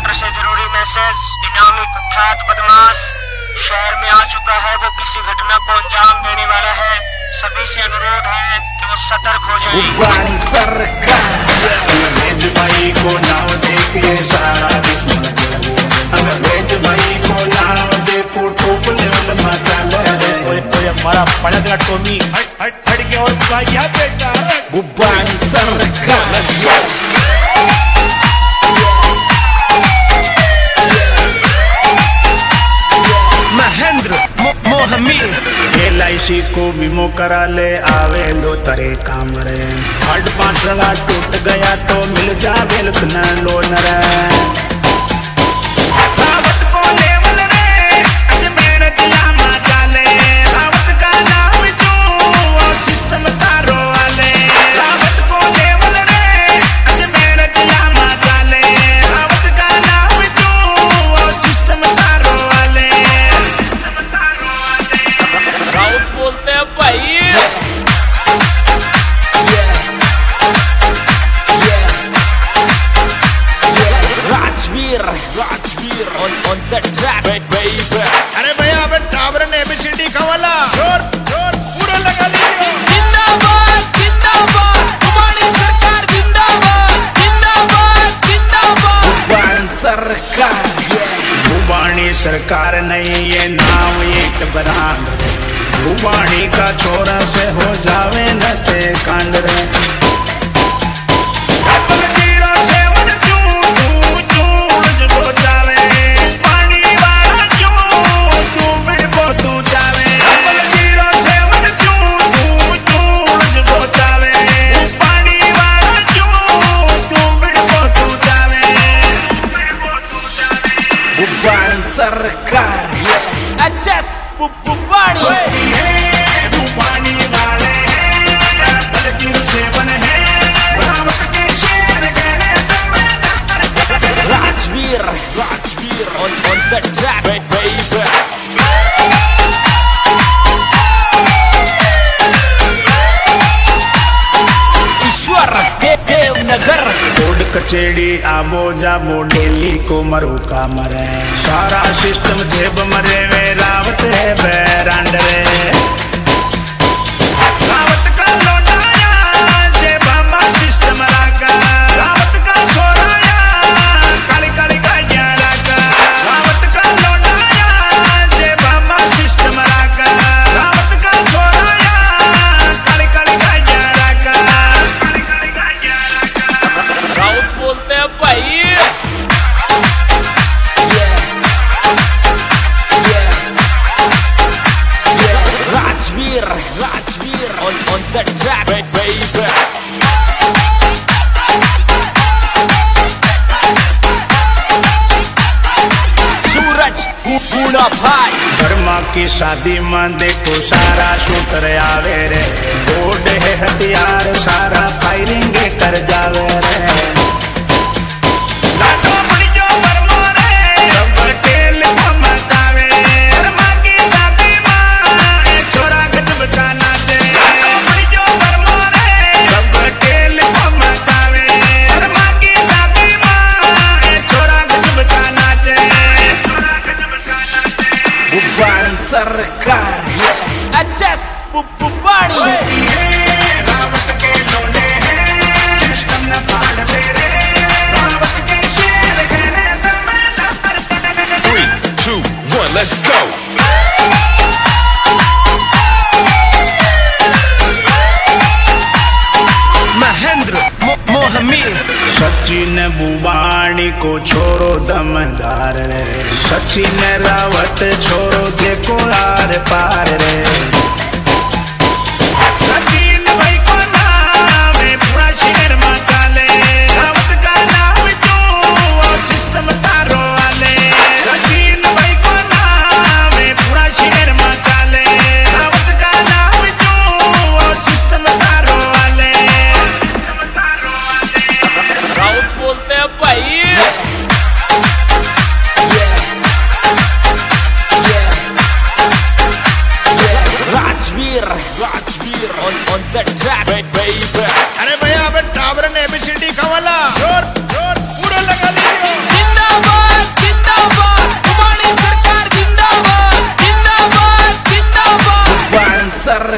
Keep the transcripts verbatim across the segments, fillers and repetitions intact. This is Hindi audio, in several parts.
इंस्पेक्टर से जरूरी मैसेज। इनामी कुख्यात बदमाश शहर में आ चुका है। वो किसी घटना को अंजाम देने वाला है। सभी से अनुरोध है कि वो सतर्क हो जाएं। गुब्बानी सरकार अंग्रेज भाई को नाव देके सारा दुश्मन अंग्रेज भाई को नाव देखो ठोक लेवल माता ले। ओए ओए हमारा पड़ा तेरा टोमी हट हट हट के और क्या बेटा। गुब्बानी सरकार Mahendra Mohammad L I C को बीमो करा ले आवे लो तरे काम रे। हड पांचड़ा टूट गया तो मिल जावे न लोन रे। Rajveer on on the track baby। अरे भैया अबे टावर ने एबीसीडी का वाला जोर जोर पूरा लगा लीजिए। जिंदाबाद जिंदाबाद गुब्बानी सरकार जिंदाबाद जिंदाबाद जिंदाबाद गुब्बानी सरकार। गुब्बानी सरकार नहीं ये नाम एक बरांड रे। गुब्बानी का छोरा से हो जावे न ते कांड रे। गुब्बानी सरकार अच्छा गुब्बानी गुब्बानी वाले सेवन है Rajveer Rajveer on on the track baby। ईश्वर देवनगर कोड कचेड़ी आबो जाबो डेली को मरो का मरे। सारा सिस्टम जेब मरे वे रावत है बैरांड रे। रावत का लोटाया जे बाबा सिस्टम राका। रावत का छोराया काली काली का यारा का। रावत का लोटाया जे बाबा सिस्टम राका। रावत का छोराया काली काली का यारा का। राउत बोलते हैं भाई। Rajveer Rajveer on on the track baby। सूरज पूना भाई धर्मा की शादी में देखो सारा शूटर आवे रे। बोर्ड है हथियार सारा फायरिंग कर जावे रे। गुब्बानी सरकार अच्छा गुब्बानी रावत के लोने हैं सिस्टम न पाड़ दे रे। रावत के शेर कहने दम three two one let's go। Mahendra Mohammad Sachin बुबानी को छोरो दमदार रे। सचिन रावत छोरो देखो आर पार रे। सचिन भाई को नाम है पूरा शहर माता ले। रावत का नाम तो सिस्टम तारो वाले। सचिन भाई को नाम है पूरा शहर माता ले। रावत का नाम तो सिस्टम तारो वाले। राउत बोलते हैं भाई। राज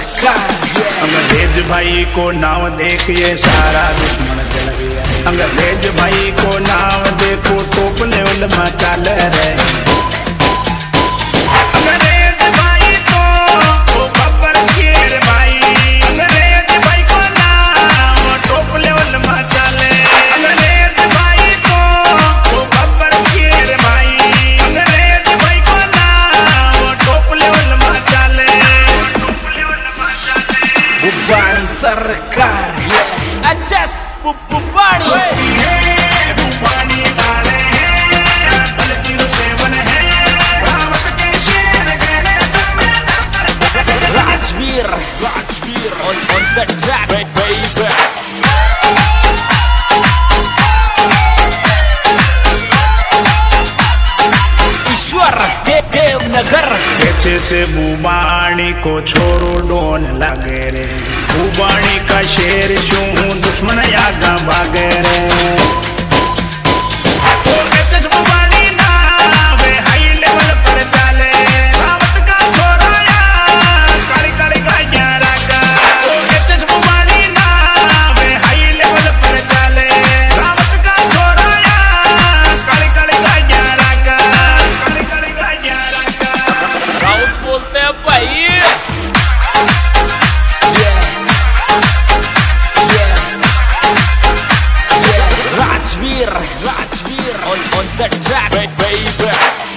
सरकार अंग्रेज भाई को नाव देख ये सारा दुश्मन जल गया। अंग्रेज भाई को नाव देखो टोप लेवल में चाल रे। अंग्रेज भाई को ओ बब्बर शेर भाई, अंग्रेज भाई को नाव टोप लेवल में चाले। अंग्रेज भाई को ओ बब्बर शेर भाई, अंग्रेज भाई को नाव टोप लेवल में चाले। बुबानी सरकार अजस बुबानी बुबानी वाले हैं बल्कि सेवन है रावत के शेर गए तुम्हें। Rajveer Rajveer on on the track baby ईश्वर देवनगर पीछे से बुबानी को छोरो डोन लगे रे। बुबानी का शेर शू दुश्मन आगा भागे रे। ओ एचएस बुबानी नाव हाई लेवल पर चाले। रावत का छोराया काली काली गाया रागा। ओ एचएस बुबानी नाव हाई लेवल पर चाले। रावत का छोराया काली काली गाया रागा। काली काली गाया रागा। राउत बोलते हैं भाई Rajveer Rajveer on on the track baby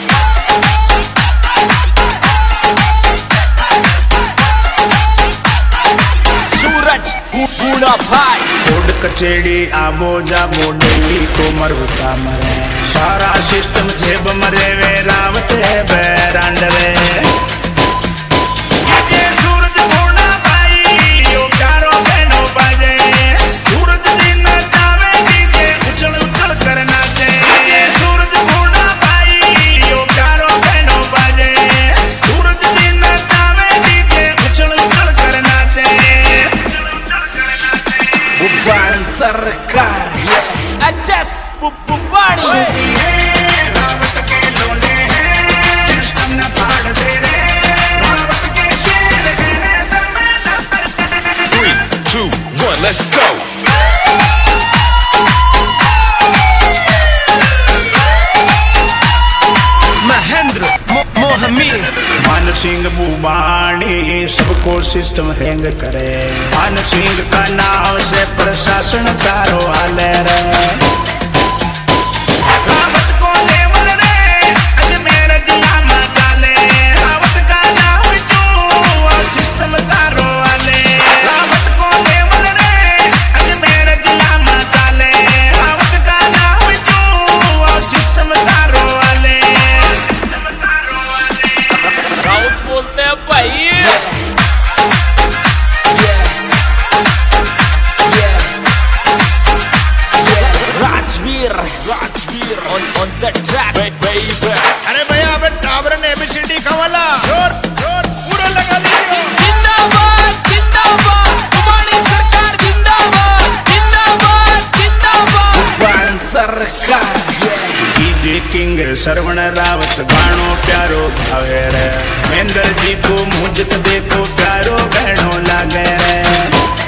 सूरज पूना भाई कोड कचेड़ी आबो जाबो डेली को मरुता मरे। सारा सिस्टम जेब मरे वे रावत है बैरांड रे। ये सूरज पूना भाई यो कारो बहनो बाजे। सूरज दिन तावे नीचे उछल उछल कर नाचे। ये सूरज पूना भाई यो कारो बहनो बाजे। सूरज दिन तावे नीचे उछल उछल कर नाचे। बुबानी सरकार अजस बुबानी रावत के लोले हैं सिस्टम न फाड़ दे रे। रावत के शेर गए तुम्हें न। Three, two, one, let's go. Mahendra मोहमी मान सिंह बुबानी सबको सिस्टम हैंग करे। मान सिंह का नाम से प्रशासन चारों हाले रे। रावत को लेवल रे अजमेर जिला में डाले। रावत का नाम तू सिस्टम चारों हाले। रावत को लेवल रे अजमेर जिला में डाले। रावत का नाम तू सिस्टम चारों हाले। राउत बोलते हैं भाई Rajveer Rajveer on on the track baby अरे भैया अबे टावर ने एबीसीडी का वाला जोर जोर पूरा लगा लीजिए। जिंदाबाद जिंदाबाद बुबानी सरकार जिंदाबाद जिंदाबाद जिंदाबाद बुबानी सरकार डीजे किंग सरवण रावत गानो प्यारो भावे रे। महेंद्र जी को मुझक देखो प्यारो बहनो लागे रे।